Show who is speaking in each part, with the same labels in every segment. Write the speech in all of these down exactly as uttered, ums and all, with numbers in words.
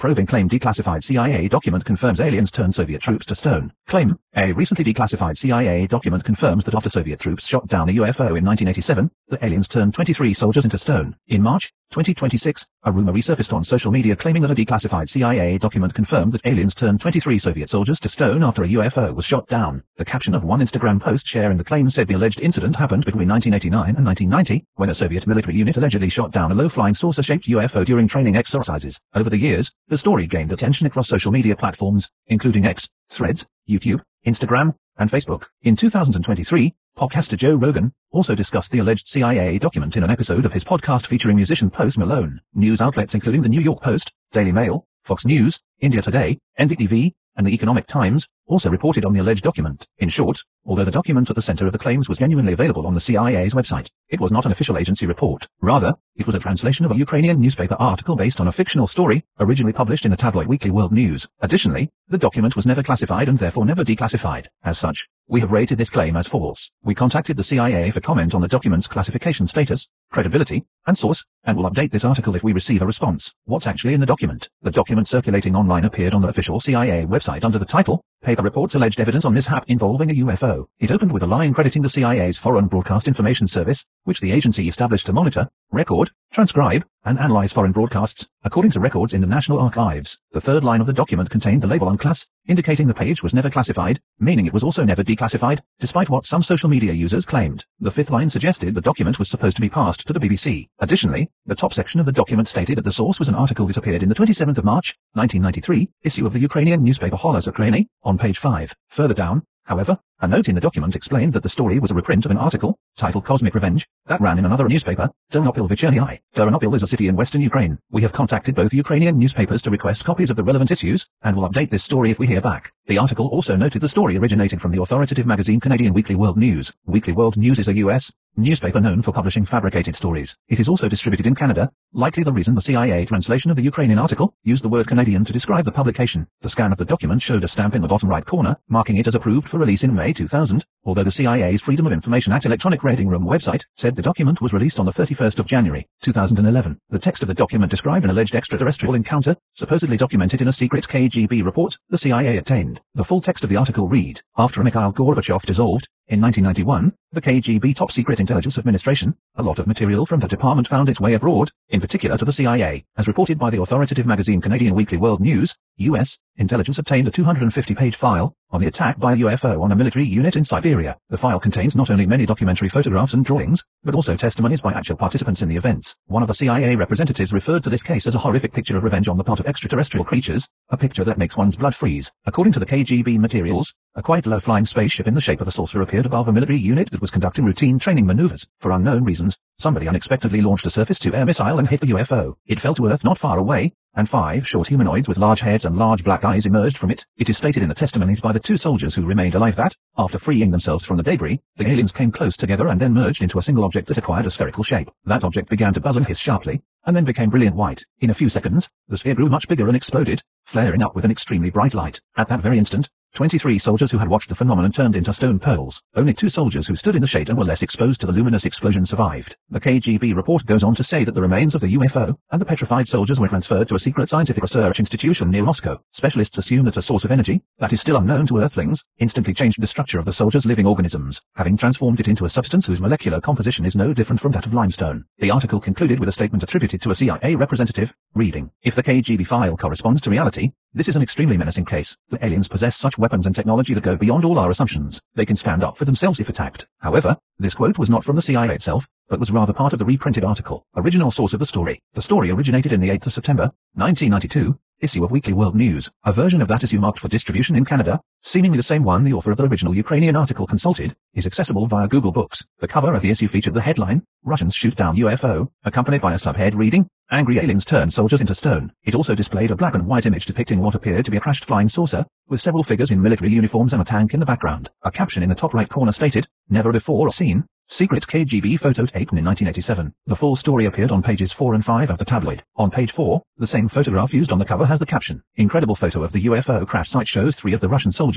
Speaker 1: Probing claim declassified C I A document confirms aliens turn Soviet troops to stone. Claim. A recently declassified C I A document confirms that after Soviet troops shot down a U F O in nineteen eighty-seven, the aliens turned twenty-three soldiers into stone. In March twenty twenty-six, a rumor resurfaced on social media claiming that a declassified C I A document confirmed that aliens turned twenty-three Soviet soldiers to stone after a U F O was shot down. The caption of one Instagram post sharing the claim said the alleged incident happened between nineteen eighty-nine and nineteen ninety, when a Soviet military unit allegedly shot down a low-flying saucer-shaped U F O during training exercises. Over the years, the story gained attention across social media platforms, including X, Threads, YouTube, Instagram, and Facebook. In two thousand twenty-three, podcaster Joe Rogan also discussed the alleged C I A document in an episode of his podcast featuring musician Post Malone. News outlets including the New York Post, Daily Mail, Fox News, India Today, N D T V, and the Economic Times also reported on the alleged document. In short, although the document at the center of the claims was genuinely available on the C I A's website, it was not an official agency report. Rather, it was a translation of a Ukrainian newspaper article based on a fictional story, originally published in the tabloid weekly World News. Additionally, the document was never classified and therefore never declassified. As such, we have rated this claim as false. We contacted the C I A for comment on the document's classification status, credibility, and source, and will update this article if we receive a response. What's actually in the document? The document circulating online appeared on the official C I A website under the title, Paper Reports Alleged Evidence on Mishap Involving a U F O. It opened with a line crediting the C I A's Foreign Broadcast Information Service, which the agency established to monitor, record, transcribe, and analyze foreign broadcasts, according to records in the National Archives. The third line of the document contained the label unclass, indicating the page was never classified, meaning it was also never declassified, despite what some social media users claimed. The fifth line suggested the document was supposed to be passed to the B B C. Additionally, the top section of the document stated that the source was an article that appeared in the twenty-seventh of March, nineteen ninety-three, issue of the Ukrainian newspaper Hola Ukraini, on page five. Further down, however, a note in the document explained that the story was a reprint of an article, titled Cosmic Revenge, that ran in another newspaper, Ternopil Vechernyi. Ternopil is a city in western Ukraine. We have contacted both Ukrainian newspapers to request copies of the relevant issues, and will update this story if we hear back. The article also noted the story originated from the authoritative magazine Canadian Weekly World News. Weekly World News is a U S newspaper known for publishing fabricated stories. It is also distributed in Canada, likely the reason the C I A translation of the Ukrainian article used the word Canadian to describe the publication. The scan of the document showed a stamp in the bottom right corner, marking it as approved for release in May two thousand, although the C I A's Freedom of Information Act electronic reading room website said the document was released on the thirty-first of January, two thousand eleven. The text of the document described an alleged extraterrestrial encounter, supposedly documented in a secret K G B report the C I A obtained. The full text of the article read, after Mikhail Gorbachev dissolved, in nineteen ninety-one, the K G B Top Secret Intelligence Administration, a lot of material from the department found its way abroad, in particular to the C I A. As reported by the authoritative magazine Canadian Weekly World News, U S intelligence obtained a two hundred fifty page file on the attack by a U F O on a military unit in Siberia. The file contains not only many documentary photographs and drawings, but also testimonies by actual participants in the events. One of the C I A representatives referred to this case as a horrific picture of revenge on the part of extraterrestrial creatures, a picture that makes one's blood freeze. According to the K G B materials, a quite low-flying spaceship in the shape of a saucer appeared above a military unit that was conducting routine training maneuvers. For unknown reasons, somebody unexpectedly launched a surface-to-air missile and hit the U F O. It fell to Earth not far away, and five short humanoids with large heads and large black eyes emerged from it. It is stated in the testimonies by the two soldiers who remained alive that, after freeing themselves from the debris, the aliens came close together and then merged into a single object that acquired a spherical shape. That object began to buzz and hiss sharply, and then became brilliant white. In a few seconds, the sphere grew much bigger and exploded, flaring up with an extremely bright light. At that very instant, twenty-three soldiers who had watched the phenomenon turned into stone pearls. Only two soldiers who stood in the shade and were less exposed to the luminous explosion survived. The K G B report goes on to say that the remains of the U F O and the petrified soldiers were transferred to a secret scientific research institution near Moscow. Specialists assume that a source of energy, that is still unknown to Earthlings, instantly changed the structure of the soldiers' living organisms, having transformed it into a substance whose molecular composition is no different from that of limestone. The article concluded with a statement attributed to a C I A representative, reading, "If the K G B file corresponds to reality, this is an extremely menacing case. The aliens possess such weapons and technology that go beyond all our assumptions. They can stand up for themselves if attacked." However, this quote was not from the C I A itself, but was rather part of the reprinted article. Original source of the story. The story originated in the eighth of September, nineteen ninety-two, issue of Weekly World News. A version of that issue marked for distribution in Canada, seemingly the same one the author of the original Ukrainian article consulted, is accessible via Google Books. The cover of the issue featured the headline, "Russians shoot down U F O," accompanied by a subhead reading, "Angry aliens turn soldiers into stone." It also displayed a black and white image depicting what appeared to be a crashed flying saucer, with several figures in military uniforms and a tank in the background. A caption in the top right corner stated, "Never before seen. Secret K G B photo taken in nineteen eighty-seven. The full story appeared on pages four and five of the tabloid. On page four, the same photograph used on the cover has the caption, "Incredible photo of the U F O crash site shows three of the Russian soldiers,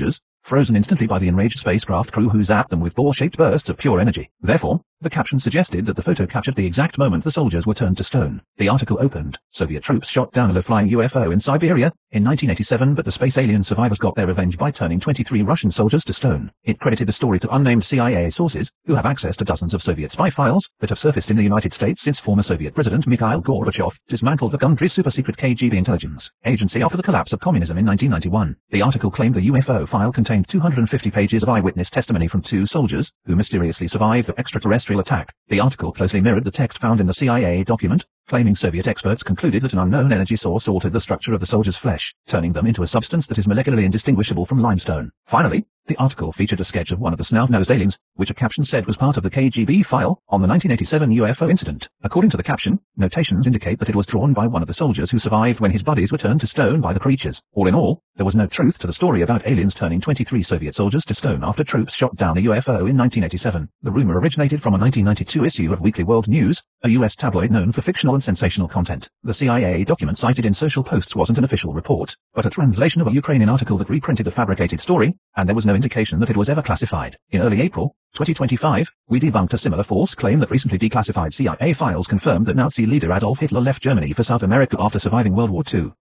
Speaker 1: frozen instantly by the enraged spacecraft crew who zapped them with ball-shaped bursts of pure energy. Therefore, the caption suggested that the photo captured the exact moment the soldiers were turned to stone. The article opened, Soviet troops shot down a low-flying U F O in Siberia in nineteen eighty-seven, but the space alien survivors got their revenge by turning twenty-three Russian soldiers to stone. It credited the story to unnamed C I A sources, who have access to dozens of Soviet spy files that have surfaced in the United States since former Soviet President Mikhail Gorbachev dismantled the country's super-secret K G B intelligence agency after the collapse of communism in nineteen ninety-one. The article claimed the U F O file contained two hundred fifty pages of eyewitness testimony from two soldiers, who mysteriously survived the extraterrestrial attack. The article closely mirrored the text found in the C I A document, claiming Soviet experts concluded that an unknown energy source altered the structure of the soldiers' flesh, turning them into a substance that is molecularly indistinguishable from limestone. Finally, the article featured a sketch of one of the snub-nosed aliens, which a caption said was part of the K G B file on the nineteen eighty-seven U F O incident. According to the caption, notations indicate that it was drawn by one of the soldiers who survived when his bodies were turned to stone by the creatures. All in all, there was no truth to the story about aliens turning twenty-three Soviet soldiers to stone after troops shot down a U F O in nineteen eighty-seven. The rumor originated from a nineteen ninety-two issue of Weekly World News, a U S tabloid known for fictional and sensational content. The C I A document cited in social posts wasn't an official report, but a translation of a Ukrainian article that reprinted the fabricated story, and there was no indication that it was ever classified. In early April twenty twenty-five, we debunked a similar false claim that recently declassified C I A files confirmed that Nazi leader Adolf Hitler left Germany for South America after surviving World War Two.